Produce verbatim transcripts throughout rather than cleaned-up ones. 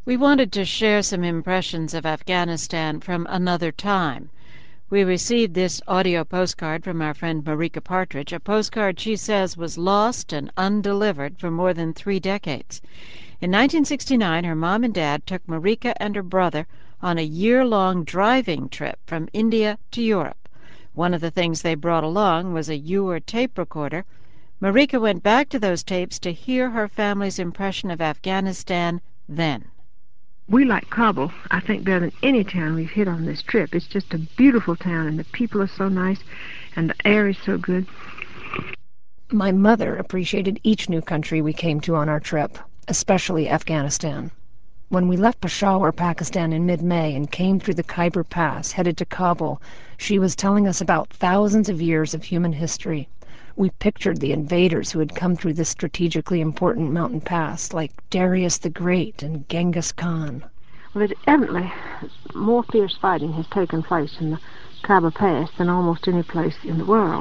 We wanted to share some impressions of Afghanistan from another time. We received this audio postcard from our friend Marika Partridge, a postcard she says was lost and undelivered for more than three decades. In nineteen sixty-nine, her mom and dad took Marika and her brother on a year-long driving trip from India to Europe. One of the things they brought along was a Uher tape recorder. Marika went back to those tapes to hear her family's impression of Afghanistan then. We like Kabul, I think, better than any town we've hit on this trip. It's just a beautiful town, and the people are so nice, and the air is so good. My mother appreciated each new country we came to on our trip, especially Afghanistan. When we left Peshawar, Pakistan in mid-May and came through the Khyber Pass, headed to Kabul, she was telling us about thousands of years of human history. We pictured the invaders who had come through this strategically important mountain pass, like Darius the Great and Genghis Khan. Well, it, evidently, more fierce fighting has taken place in the Khyber Pass than almost any place in the world.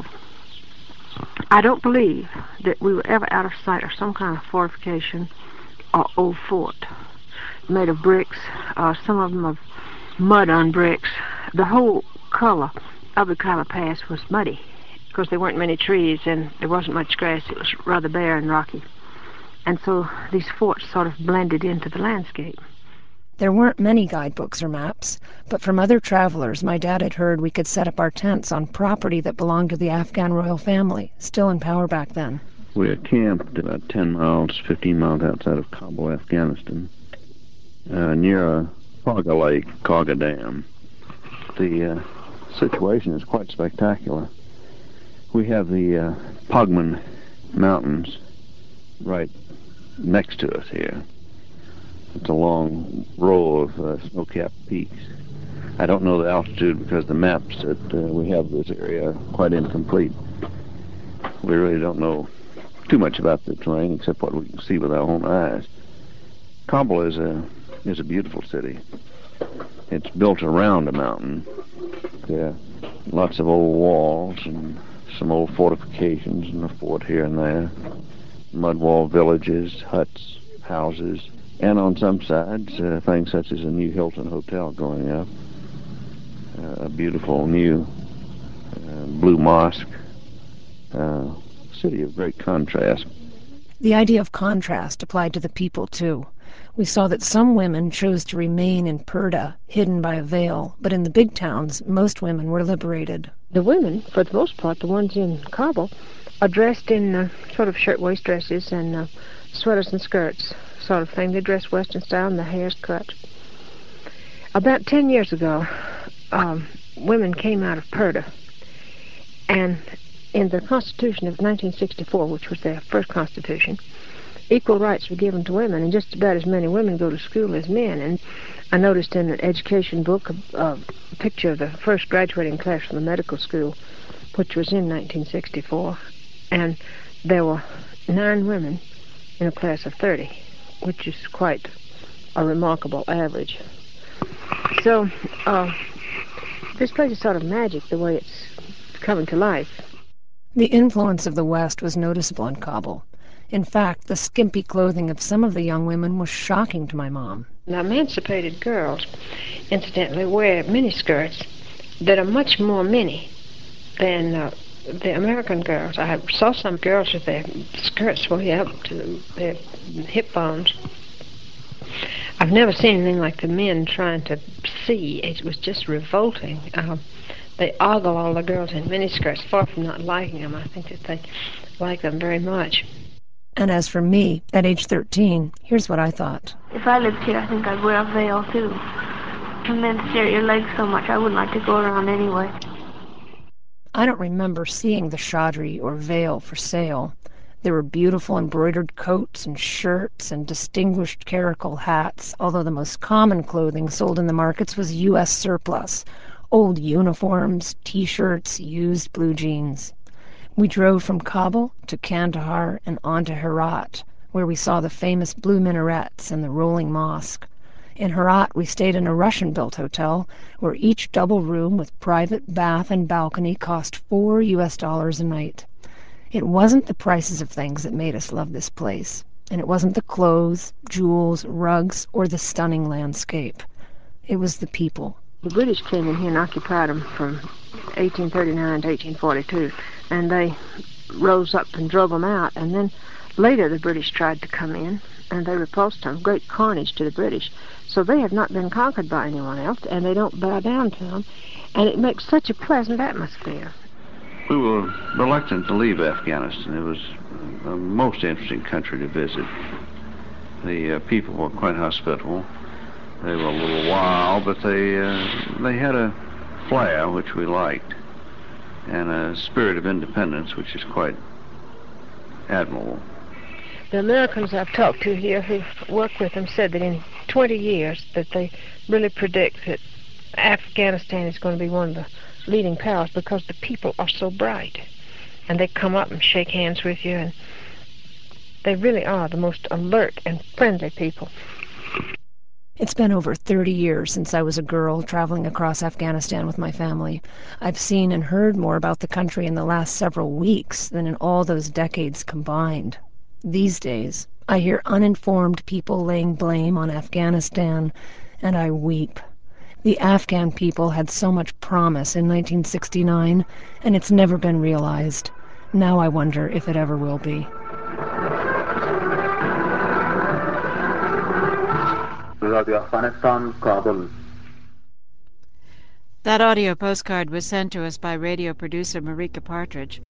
I don't believe that we were ever out of sight of some kind of fortification or old fort made of bricks, uh, some of them of mud on bricks. The whole color of the Khyber Pass was muddy, because there weren't many trees and there wasn't much grass. It was rather bare and rocky. And so these forts sort of blended into the landscape. There weren't many guidebooks or maps, but from other travelers my dad had heard we could set up our tents on property that belonged to the Afghan royal family, still in power back then. We are camped about ten miles, fifteen miles outside of Kabul, Afghanistan, uh, near a Kaga Lake, Kaga Dam. The uh, situation is quite spectacular. We have the uh, Pugman Mountains right next to us here. It's a long row of uh, snow-capped peaks. I don't know the altitude because the maps that uh, we have of this area are quite incomplete. We really don't know too much about the terrain except what we can see with our own eyes. Kabul is a is a beautiful city. It's built around a mountain. There are lots of old walls and some old fortifications and a fort here and there. Mud wall villages, huts, houses, and on some sides, uh, things such as a new Hilton Hotel going up, uh, a beautiful new uh, blue mosque, uh, city of great contrast. The idea of contrast applied to the people, too. We saw that some women chose to remain in Purda, hidden by a veil, but in the big towns, most women were liberated. The women, for the most part, the ones in Kabul, are dressed in uh, sort of shirtwaist dresses and uh, sweaters and skirts, sort of thing. They dress Western style and their hair's cut. About ten years ago, um, women came out of Purda, and in the Constitution of nineteen sixty-four, which was their first constitution, equal rights were given to women, and just about as many women go to school as men. And I noticed in an education book a, a picture of the first graduating class from the medical school, which was in nineteen sixty-four, and there were nine women in a class of thirty, which is quite a remarkable average. So uh, this place is sort of magic, the way it's coming to life. The influence of the West was noticeable in Kabul. In fact, the skimpy clothing of some of the young women was shocking to my mom. Now, emancipated girls, incidentally, wear miniskirts that are much more mini than uh, the American girls. I saw some girls with their skirts way up to their hip bones. I've never seen anything like the men trying to see. It was just revolting. Uh, they ogle all the girls in miniskirts, far from not liking them. I think that they like them very much. And as for me, at age thirteen, here's what I thought. If I lived here, I think I'd wear a veil, too. And men stare at your legs so much, I wouldn't like to go around anyway. I don't remember seeing the chaudhry or veil for sale. There were beautiful embroidered coats and shirts and distinguished caracal hats, although the most common clothing sold in the markets was U S surplus, old uniforms, T-shirts, used blue jeans. We drove from Kabul to Kandahar and on to Herat, where we saw the famous blue minarets and the rolling mosque. In Herat, we stayed in a Russian-built hotel where each double room with private bath and balcony cost four U S dollars a night. It wasn't the prices of things that made us love this place. And it wasn't the clothes, jewels, rugs, or the stunning landscape. It was the people. The British came in here and occupied them from eighteen thirty-nine to eighteen forty-two, and they rose up and drove them out. And then later the British tried to come in, and they repulsed them. Great carnage to the British. So they have not been conquered by anyone else, and they don't bow down to them. And it makes such a pleasant atmosphere. We were reluctant to leave Afghanistan. It was a most interesting country to visit. The uh, people were quite hospitable. They were a little wild, but they uh, they had a flair which we liked, and a spirit of independence which is quite admirable. The Americans I've talked to here who work with them said that in twenty years that they really predict that Afghanistan is going to be one of the leading powers because the people are so bright. And they come up and shake hands with you, and they really are the most alert and friendly people. It's been over thirty years since I was a girl traveling across Afghanistan with my family. I've seen and heard more about the country in the last several weeks than in all those decades combined. These days, I hear uninformed people laying blame on Afghanistan, and I weep. The Afghan people had so much promise in nineteen sixty-nine, and it's never been realized. Now I wonder if it ever will be. That audio postcard was sent to us by radio producer Marika Partridge.